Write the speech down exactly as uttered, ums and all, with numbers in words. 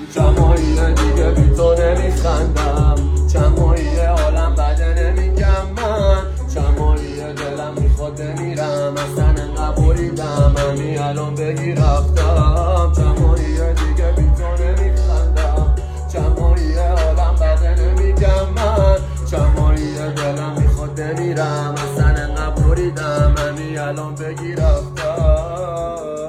چند ماهیه دیگه بی تو نمیخندم، چند ماهیه حالم بده نمیگم من، چند ماهیه دلم میخواد بمیرم، اصلا انقدر بریدم همین الان بگی رفتم. چند ماهیه دیگه بی تو نمیخندم، چند ماهیه حالم بده نمیگم من، چند ماهیه دلم میخواد بمیرم، اصلا انقدر بریدم همین الان بگی رفتم.